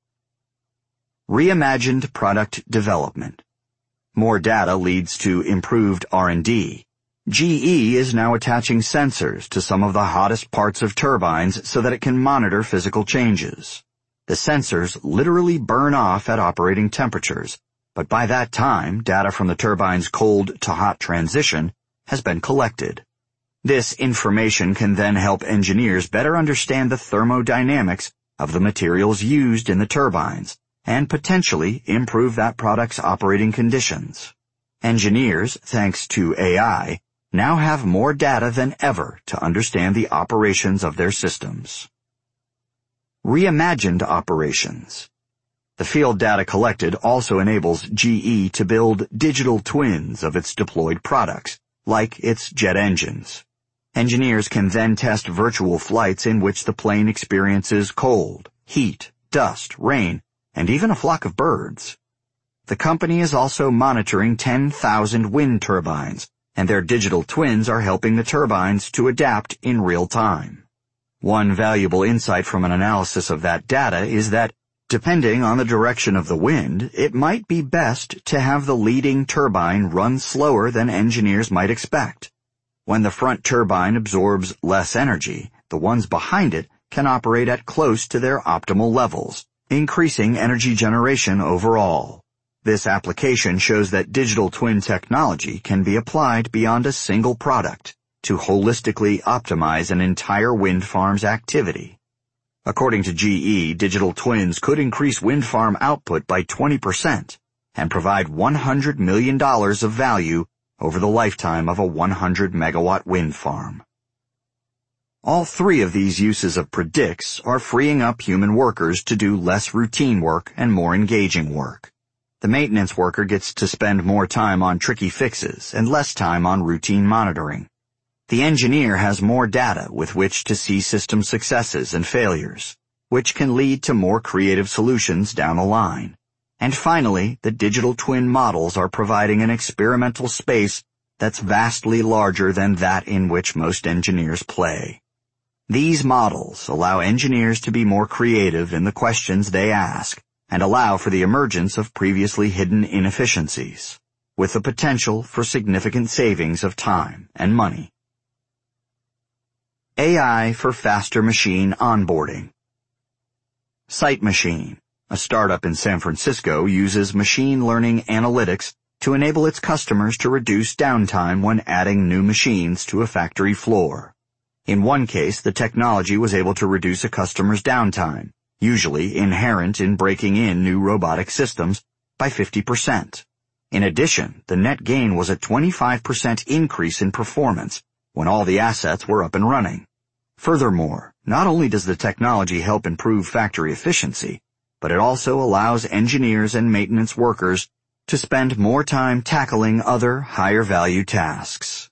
Reimagined product development. More data leads to improved R and D. G E is now attaching sensors to some of the hottest parts of turbines so that it can monitor physical changes. The sensors literally burn off at operating temperatures, but by that time, data from the turbine's cold to hot transition has been collected. This information can then help engineers better understand the thermodynamics of the materials used in the turbines, and potentially improve that product's operating conditions. Engineers, thanks to A I, now have more data than ever to understand the operations of their systems. Reimagined operations. The field data collected also enables G E to build digital twins of its deployed products, like its jet engines. Engineers can then test virtual flights in which the plane experiences cold, heat, dust, rain, and even a flock of birds. The company is also monitoring ten thousand wind turbines, and their digital twins are helping the turbines to adapt in real time. One valuable insight from an analysis of that data is that Depending on the direction of the wind, it might be best to have the leading turbine run slower than engineers might expect. When the front turbine absorbs less energy, the ones behind it can operate at close to their optimal levels, increasing energy generation overall. This application shows that digital twin technology can be applied beyond a single product to holistically optimize an entire wind farm's activity. According to G E, digital twins could increase wind farm output by twenty percent and provide one hundred million dollars of value over the lifetime of a one hundred megawatt wind farm. All three of these uses of Predix are freeing up human workers to do less routine work and more engaging work. The maintenance worker gets to spend more time on tricky fixes and less time on routine monitoring. The engineer has more data with which to see system successes and failures, which can lead to more creative solutions down the line. And finally, the digital twin models are providing an experimental space that's vastly larger than that in which most engineers play. These models allow engineers to be more creative in the questions they ask and allow for the emergence of previously hidden inefficiencies, with the potential for significant savings of time and money. A I for faster machine onboarding. Sight Machine, a startup in San Francisco, uses machine learning analytics to enable its customers to reduce downtime when adding new machines to a factory floor. In one case, the technology was able to reduce a customer's downtime, usually inherent in breaking in new robotic systems, by fifty percent. In addition, the net gain was a twenty-five percent increase in performance when all the assets were up and running. Furthermore, not only does the technology help improve factory efficiency, but it also allows engineers and maintenance workers to spend more time tackling other higher-value tasks.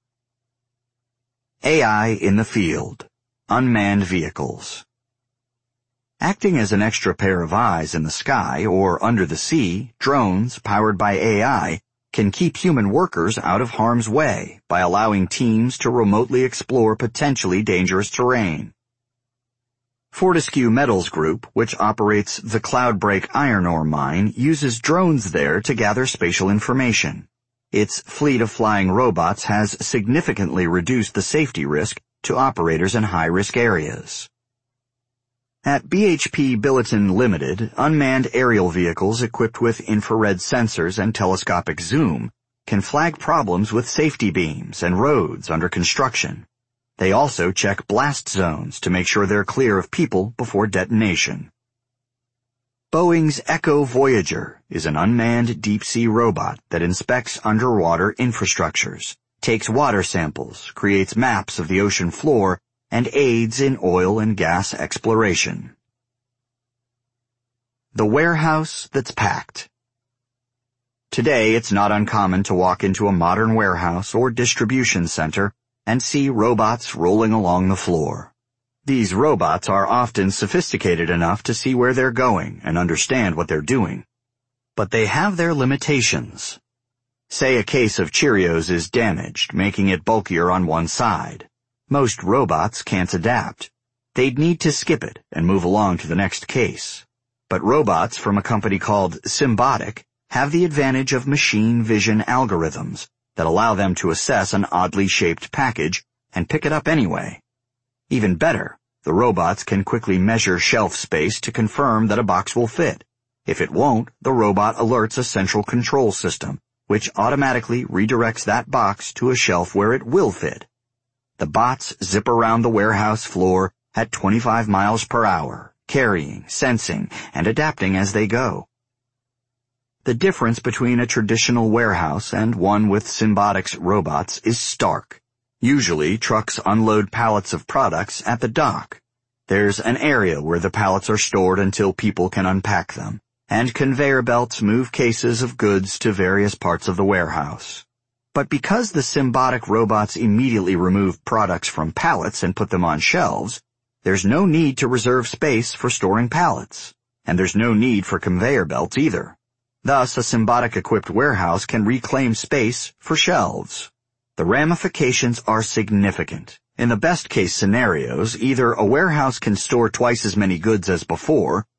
A I in the field. Unmanned vehicles. Acting as an extra pair of eyes in the sky or under the sea, drones, powered by A I, can keep human workers out of harm's way by allowing teams to remotely explore potentially dangerous terrain. Fortescue Metals Group, which operates the Cloudbreak iron ore mine, uses drones there to gather spatial information. Its fleet of flying robots has significantly reduced the safety risk to operators in high-risk areas. At B H P Billiton Limited, unmanned aerial vehicles equipped with infrared sensors and telescopic zoom can flag problems with safety beams and roads under construction. They also check blast zones to make sure they're clear of people before detonation. Boeing's Echo Voyager is an unmanned deep-sea robot that inspects underwater infrastructures, takes water samples, creates maps of the ocean floor, and aids in oil and gas exploration. The warehouse that's packed. Today, it's not uncommon to walk into a modern warehouse or distribution center and see robots rolling along the floor. These robots are often sophisticated enough to see where they're going and understand what they're doing. But they have their limitations. Say a case of Cheerios is damaged, making it bulkier on one side. Most robots can't adapt. They'd need to skip it and move along to the next case. But robots from a company called Symbotic have the advantage of machine vision algorithms that allow them to assess an oddly shaped package and pick it up anyway. Even better, the robots can quickly measure shelf space to confirm that a box will fit. If it won't, the robot alerts a central control system, which automatically redirects that box to a shelf where it will fit. The bots zip around the warehouse floor at twenty-five miles per hour, carrying, sensing, and adapting as they go. The difference between a traditional warehouse and one with Symbotic's robots is stark. Usually, trucks unload pallets of products at the dock. There's an area where the pallets are stored until people can unpack them, and conveyor belts move cases of goods to various parts of the warehouse. But because the Symbotic robots immediately remove products from pallets and put them on shelves, there's no need to reserve space for storing pallets, and there's no need for conveyor belts either. Thus, a Symbotic-equipped warehouse can reclaim space for shelves. The ramifications are significant. In the best-case scenarios, either a warehouse can store twice as many goods as before,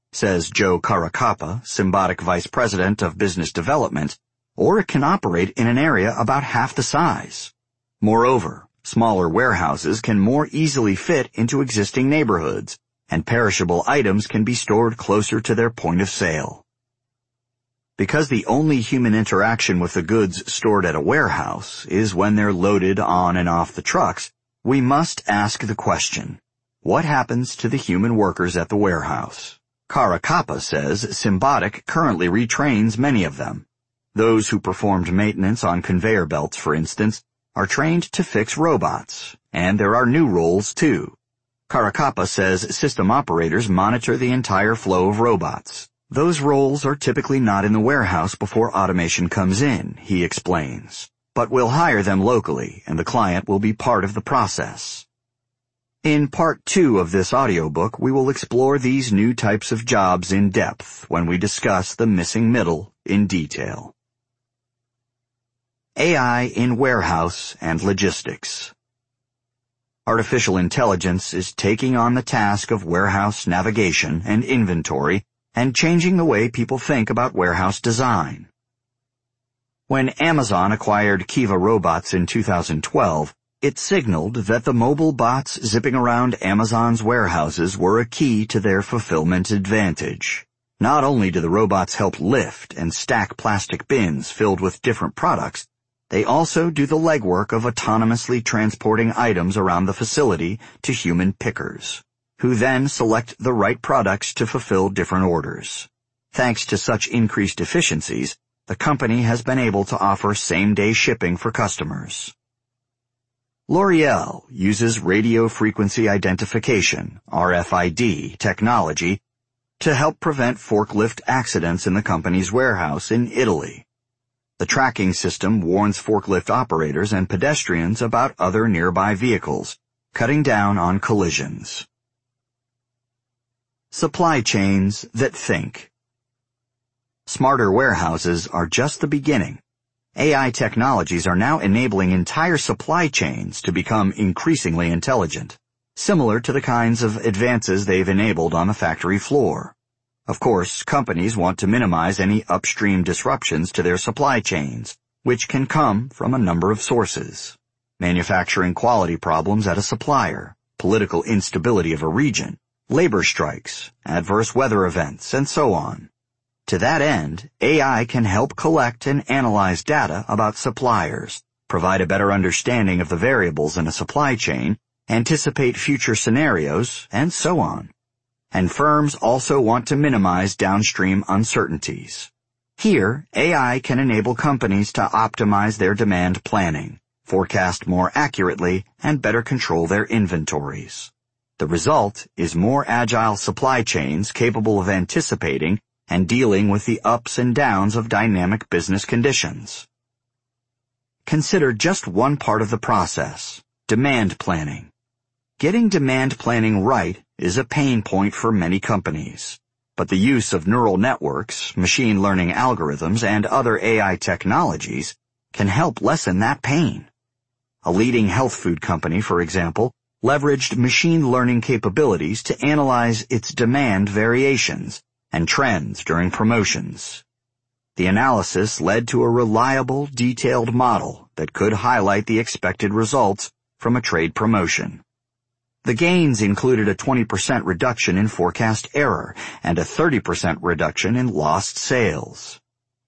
says Joe Caracappa, Symbotic Vice President of Business Development, or it can operate in an area about half the size. Moreover, smaller warehouses can more easily fit into existing neighborhoods, and perishable items can be stored closer to their point of sale. Because the only human interaction with the goods stored at a warehouse is when they're loaded on and off the trucks, we must ask the question, what happens to the human workers at the warehouse? Caracappa says Symbotic currently retrains many of them. Those who performed maintenance on conveyor belts, for instance, are trained to fix robots, and there are new roles too. Caracappa says system operators monitor the entire flow of robots. Those roles are typically not in the warehouse before automation comes in, he explains, but we'll hire them locally, and the client will be part of the process. In part two of this audiobook, we will explore these new types of jobs in depth when we discuss the missing middle in detail. A I in warehouse and logistics. Artificial intelligence is taking on the task of warehouse navigation and inventory and changing the way people think about warehouse design. When Amazon acquired Kiva Robots in two thousand twelve, it signaled that the mobile bots zipping around Amazon's warehouses were a key to their fulfillment advantage. Not only do the robots help lift and stack plastic bins filled with different products, they also do the legwork of autonomously transporting items around the facility to human pickers, who then select the right products to fulfill different orders. Thanks to such increased efficiencies, the company has been able to offer same-day shipping for customers. L'Oreal uses radio frequency identification, R F I D, technology to help prevent forklift accidents in the company's warehouse in Italy. The tracking system warns forklift operators and pedestrians about other nearby vehicles, cutting down on collisions. Supply chains that think. Smarter warehouses are just the beginning. A I technologies are now enabling entire supply chains to become increasingly intelligent, similar to the kinds of advances they've enabled on the factory floor. Of course, companies want to minimize any upstream disruptions to their supply chains, which can come from a number of sources. Manufacturing quality problems at a supplier, political instability of a region, labor strikes, adverse weather events, and so on. To that end, A I can help collect and analyze data about suppliers, provide a better understanding of the variables in a supply chain, anticipate future scenarios, and so on. And firms also want to minimize downstream uncertainties. Here, A I can enable companies to optimize their demand planning, forecast more accurately, and better control their inventories. The result is more agile supply chains capable of anticipating and dealing with the ups and downs of dynamic business conditions. Consider just one part of the process, demand planning. Getting demand planning right is a pain point for many companies, but the use of neural networks, machine learning algorithms, and other A I technologies can help lessen that pain. A leading health food company, for example, leveraged machine learning capabilities to analyze its demand variations and trends during promotions. The analysis led to a reliable, detailed model that could highlight the expected results from a trade promotion. The gains included a twenty percent reduction in forecast error and a thirty percent reduction in lost sales.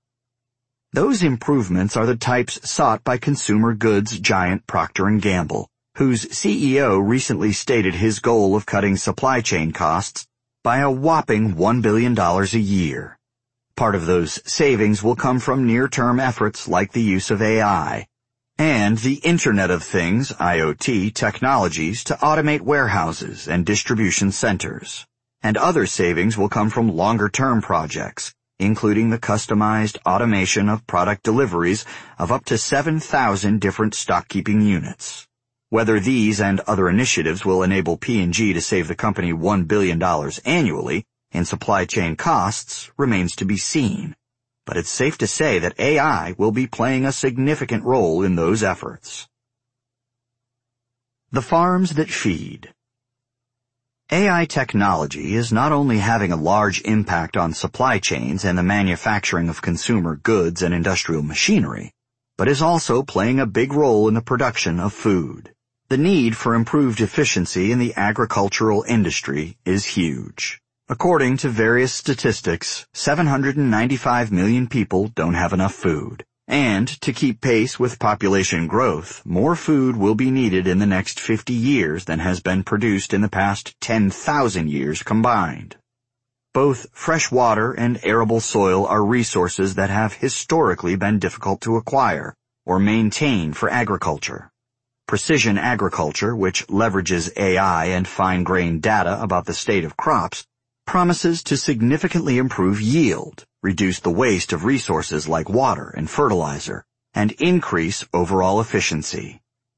Those improvements are the types sought by consumer goods giant Procter and Gamble, whose C E O recently stated his goal of cutting supply chain costs by a whopping one billion dollars a year. Part of those savings will come from near-term efforts like the use of A I and the Internet of Things, I O T, technologies to automate warehouses and distribution centers. And other savings will come from longer-term projects, including the customized automation of product deliveries of up to seven thousand different stock-keeping units. Whether these and other initiatives will enable P and G to save the company one billion dollars annually in supply chain costs remains to be seen, but it's safe to say that A I will be playing a significant role in those efforts. The farms that feed. A I technology is not only having a large impact on supply chains and the manufacturing of consumer goods and industrial machinery, but is also playing a big role in the production of food. The need for improved efficiency in the agricultural industry is huge. According to various statistics, seven hundred ninety-five million people don't have enough food. And to keep pace with population growth, more food will be needed in the next fifty years than has been produced in the past ten thousand years combined. Both fresh water and arable soil are resources that have historically been difficult to acquire or maintain for agriculture. Precision agriculture, which leverages A I and fine-grained data about the state of crops, promises to significantly improve yield, reduce the waste of resources like water and fertilizer, and increase overall efficiency.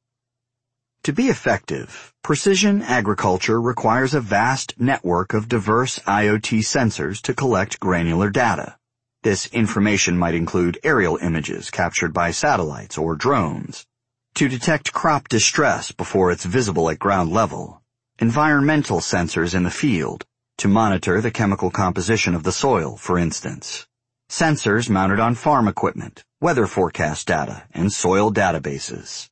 To be effective, precision agriculture requires a vast network of diverse I O T sensors to collect granular data. This information might include aerial images captured by satellites or drones, to detect crop distress before it's visible at ground level, environmental sensors in the field, to monitor the chemical composition of the soil, for instance, sensors mounted on farm equipment, weather forecast data, and soil databases.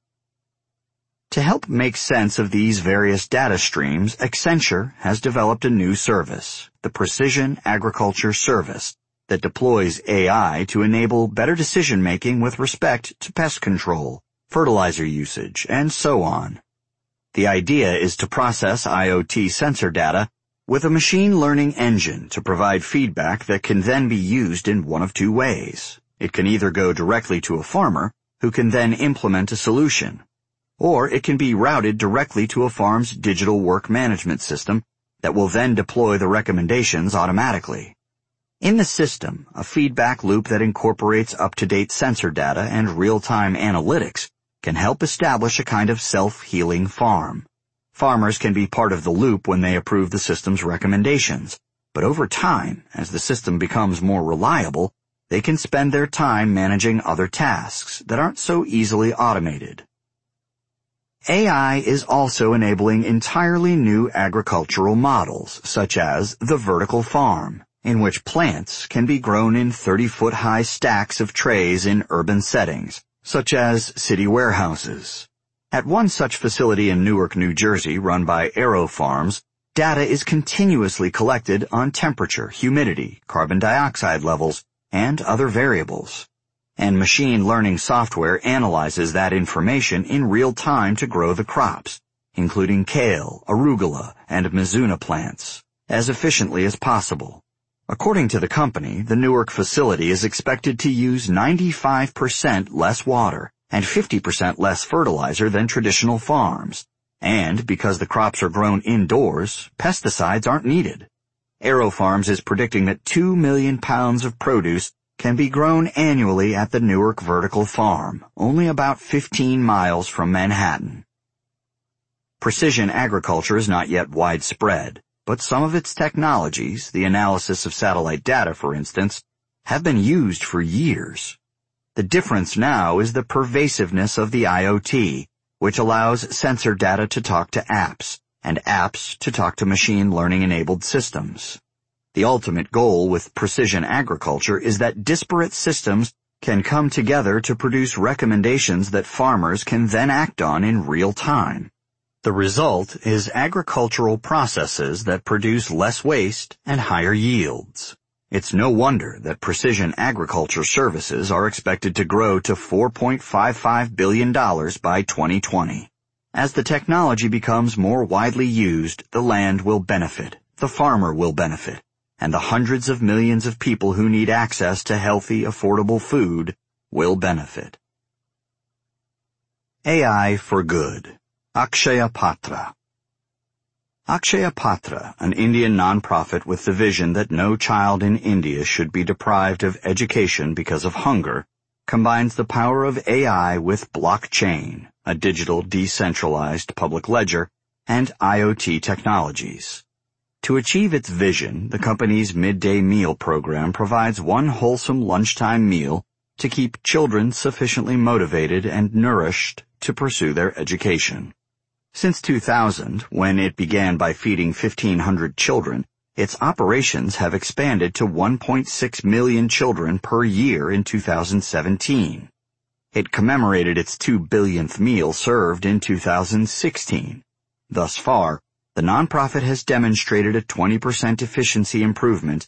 To help make sense of these various data streams, Accenture has developed a new service, the Precision Agriculture Service, that deploys A I to enable better decision-making with respect to pest control, fertilizer usage, and so on. The idea is to process I O T sensor data with a machine learning engine to provide feedback that can then be used in one of two ways. It can either go directly to a farmer, who can then implement a solution, or it can be routed directly to a farm's digital work management system that will then deploy the recommendations automatically. In the system, a feedback loop that incorporates up-to-date sensor data and real-time analytics can help establish a kind of self-healing farm. Farmers can be part of the loop when they approve the system's recommendations, but over time, as the system becomes more reliable, they can spend their time managing other tasks that aren't so easily automated. A I is also enabling entirely new agricultural models, such as the vertical farm, in which plants can be grown in thirty-foot-high stacks of trays in urban settings, such as city warehouses. At one such facility in Newark, New Jersey, run by AeroFarms, data is continuously collected on temperature, humidity, carbon dioxide levels, and other variables. And machine learning software analyzes that information in real time to grow the crops, including kale, arugula, and mizuna plants, as efficiently as possible. According to the company, the Newark facility is expected to use ninety-five percent less water and fifty percent less fertilizer than traditional farms. And because the crops are grown indoors, pesticides aren't needed. AeroFarms is predicting that two million pounds of produce can be grown annually at the Newark Vertical Farm, only about fifteen miles from Manhattan. Precision agriculture is not yet widespread, but some of its technologies, the analysis of satellite data for instance, have been used for years. The difference now is the pervasiveness of the I O T, which allows sensor data to talk to apps, and apps to talk to machine learning-enabled systems. The ultimate goal with precision agriculture is that disparate systems can come together to produce recommendations that farmers can then act on in real time. The result is agricultural processes that produce less waste and higher yields. It's no wonder that precision agriculture services are expected to grow to four point five five billion dollars by twenty twenty. As the technology becomes more widely used, the land will benefit, the farmer will benefit, and the hundreds of millions of people who need access to healthy, affordable food will benefit. A I for Good. Akshaya Patra. Akshaya Patra, an Indian nonprofit with the vision that no child in India should be deprived of education because of hunger, combines the power of A I with blockchain, a digital decentralized public ledger, and I O T technologies. To achieve its vision, the company's midday meal program provides one wholesome lunchtime meal to keep children sufficiently motivated and nourished to pursue their education. Since two thousand, when it began by feeding fifteen hundred children, its operations have expanded to one point six million children per year in two thousand seventeen. It commemorated its two billionth meal served in two thousand sixteen. Thus far, the nonprofit has demonstrated a twenty percent efficiency improvement